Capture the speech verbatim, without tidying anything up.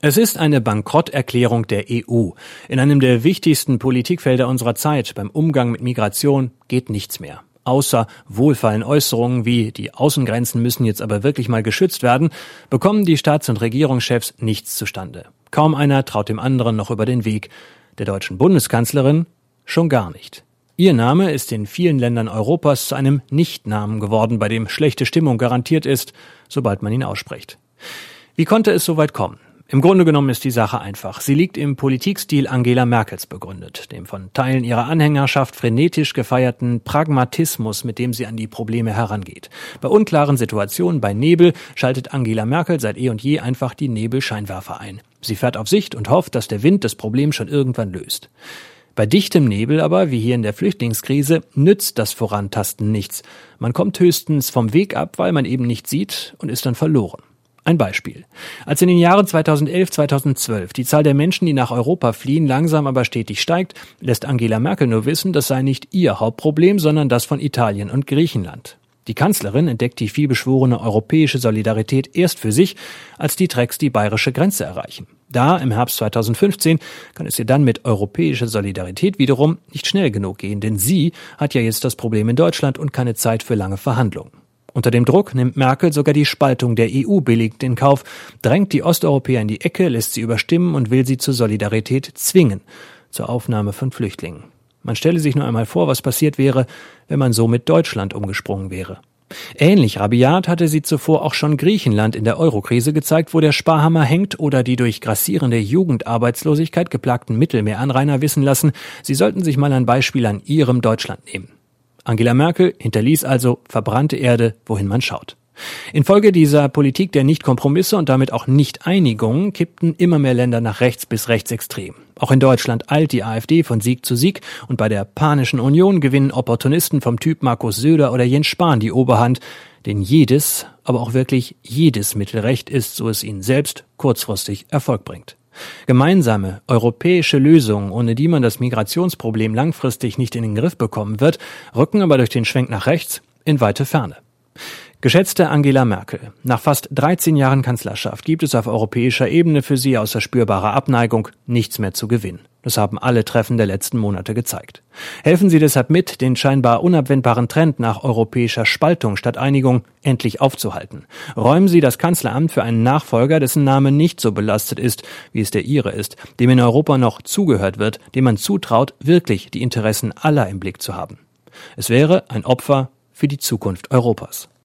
Es ist eine Bankrotterklärung der E U. In einem der wichtigsten Politikfelder unserer Zeit, beim Umgang mit Migration, geht nichts mehr. Außer wohlfeilen Äußerungen wie die Außengrenzen müssen jetzt aber wirklich mal geschützt werden, bekommen die Staats- und Regierungschefs nichts zustande. Kaum einer traut dem anderen noch über den Weg. Der deutschen Bundeskanzlerin schon gar nicht. Ihr Name ist in vielen Ländern Europas zu einem Nichtnamen geworden, bei dem schlechte Stimmung garantiert ist, sobald man ihn ausspricht. Wie konnte es so weit kommen? Im Grunde genommen ist die Sache einfach. Sie liegt im Politikstil Angela Merkels begründet, dem von Teilen ihrer Anhängerschaft frenetisch gefeierten Pragmatismus, mit dem sie an die Probleme herangeht. Bei unklaren Situationen, bei Nebel, schaltet Angela Merkel seit eh und je einfach die Nebelscheinwerfer ein. Sie fährt auf Sicht und hofft, dass der Wind das Problem schon irgendwann löst. Bei dichtem Nebel aber, wie hier in der Flüchtlingskrise, nützt das Vorantasten nichts. Man kommt höchstens vom Weg ab, weil man eben nichts sieht und ist dann verloren. Ein Beispiel. Als in den Jahren zweitausendelf, zweitausendzwölf die Zahl der Menschen, die nach Europa fliehen, langsam aber stetig steigt, lässt Angela Merkel nur wissen, das sei nicht ihr Hauptproblem, sondern das von Italien und Griechenland. Die Kanzlerin entdeckt die vielbeschworene europäische Solidarität erst für sich, als die Trecks die bayerische Grenze erreichen. Da, im Herbst zweitausendfünfzehn, kann es ihr dann mit europäischer Solidarität wiederum nicht schnell genug gehen, denn sie hat ja jetzt das Problem in Deutschland und keine Zeit für lange Verhandlungen. Unter dem Druck nimmt Merkel sogar die Spaltung der E U billigend in Kauf, drängt die Osteuropäer in die Ecke, lässt sie überstimmen und will sie zur Solidarität zwingen, zur Aufnahme von Flüchtlingen. Man stelle sich nur einmal vor, was passiert wäre, wenn man so mit Deutschland umgesprungen wäre. Ähnlich rabiat hatte sie zuvor auch schon Griechenland in der Eurokrise gezeigt, wo der Sparhammer hängt, oder die durch grassierende Jugendarbeitslosigkeit geplagten Mittelmeeranrainer wissen lassen, sie sollten sich mal ein Beispiel an ihrem Deutschland nehmen. Angela Merkel hinterließ also verbrannte Erde, wohin man schaut. Infolge dieser Politik der Nicht-Kompromisse und damit auch Nicht-Einigungen kippten immer mehr Länder nach rechts bis rechtsextrem. Auch in Deutschland eilt die AfD von Sieg zu Sieg und bei der Panischen Union gewinnen Opportunisten vom Typ Markus Söder oder Jens Spahn die Oberhand, denn jedes, aber auch wirklich jedes Mittelrecht ist, so es ihnen selbst kurzfristig Erfolg bringt. Gemeinsame europäische Lösungen, ohne die man das Migrationsproblem langfristig nicht in den Griff bekommen wird, rücken aber durch den Schwenk nach rechts in weite Ferne. Geschätzte Angela Merkel, nach fast dreizehn Jahren Kanzlerschaft gibt es auf europäischer Ebene für Sie außer spürbarer Abneigung nichts mehr zu gewinnen. Das haben alle Treffen der letzten Monate gezeigt. Helfen Sie deshalb mit, den scheinbar unabwendbaren Trend nach europäischer Spaltung statt Einigung endlich aufzuhalten. Räumen Sie das Kanzleramt für einen Nachfolger, dessen Name nicht so belastet ist, wie es der Ihre ist, dem in Europa noch zugehört wird, dem man zutraut, wirklich die Interessen aller im Blick zu haben. Es wäre ein Opfer für die Zukunft Europas.